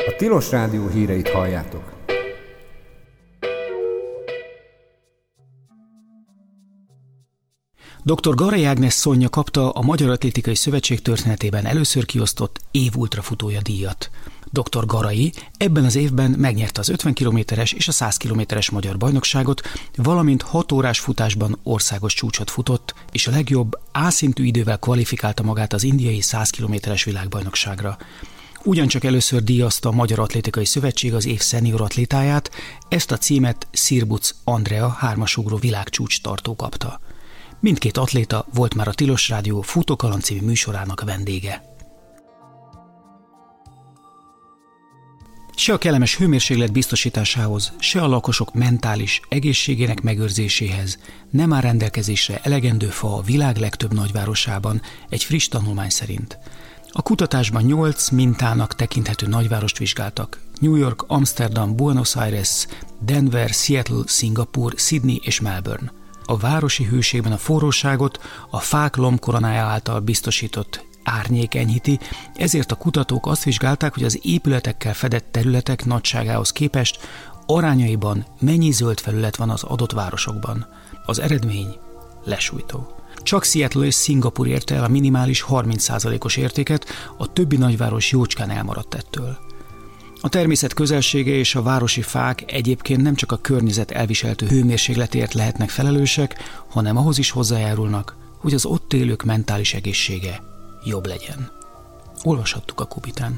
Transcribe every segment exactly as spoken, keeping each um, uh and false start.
A Tilos Rádió híreit halljátok. doktor Garay Ágnes Szonya kapta a Magyar Atlétikai Szövetség történetében először kiosztott év ultrafutója díjat. doktor Garay ebben az évben megnyerte az ötven kilométeres és a száz kilométeres magyar bajnokságot, valamint hat órás futásban országos csúcsot futott, és a legjobb A-szintű idővel kvalifikálta magát az indiai száz kilométeres világbajnokságra. Ugyancsak először díjazta a Magyar Atlétikai Szövetség az év szenior atlétáját, ezt a címet Szirbuc Andrea hármasugró világcsúcs tartó kapta. Mindkét atléta volt már a Tilos Rádió Futókaland című műsorának vendége. Se a kellemes hőmérséklet biztosításához, se a lakosok mentális egészségének megőrzéséhez nem áll rendelkezésre elegendő fa a világ legtöbb nagyvárosában, egy friss tanulmány szerint. A kutatásban nyolc mintának tekinthető nagyvárost vizsgáltak: New York, Amsterdam, Buenos Aires, Denver, Seattle, Szingapúr, Sydney és Melbourne. A városi hőségben a forróságot a fák lombkoronája által biztosított árnyék enyhíti, ezért a kutatók azt vizsgálták, hogy az épületekkel fedett területek nagyságához képest arányaiban mennyi zöld felület van az adott városokban. Az eredmény lesújtó. Csak Seattle és Szingapúr érte el a minimális harminc százalékos értéket, a többi nagyváros jócskán elmaradt ettől. A természet közelsége és a városi fák egyébként nem csak a környezet elviselhető hőmérsékletért lehetnek felelősek, hanem ahhoz is hozzájárulnak, hogy az ott élők mentális egészsége jobb legyen. Olvashattuk a Kubitán.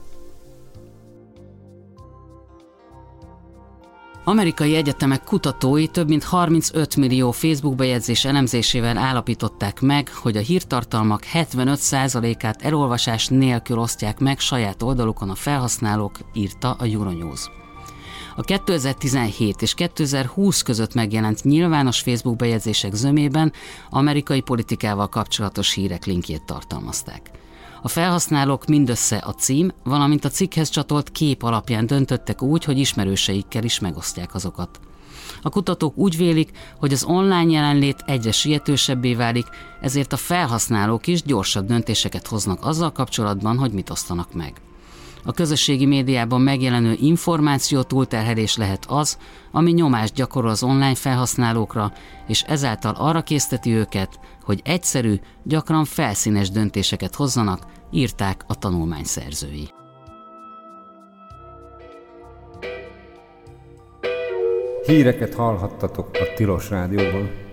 Amerikai egyetemek kutatói több mint harmincöt millió Facebook bejegyzés elemzésével állapították meg, hogy a hírtartalmak hetvenöt százalékát elolvasás nélkül osztják meg saját oldalukon a felhasználók, írta a Euronews. A kétezer-tizenhét és kétezer-húsz között megjelent nyilvános Facebook bejegyzések zömében amerikai politikával kapcsolatos hírek linkjét tartalmazták. A felhasználók mindössze a cím, valamint a cikkhez csatolt kép alapján döntöttek úgy, hogy ismerőseikkel is megosztják azokat. A kutatók úgy vélik, hogy az online jelenlét egyre sietősebbé válik, ezért a felhasználók is gyorsabb döntéseket hoznak azzal kapcsolatban, hogy mit osztanak meg. A közösségi médiában megjelenő információ túlterhelés lehet az, ami nyomást gyakorol az online felhasználókra, és ezáltal arra készteti őket, hogy egyszerű, gyakran felszínes döntéseket hozzanak, írták a tanulmány szerzői. Híreket hallhattatok a Tilos Rádióban.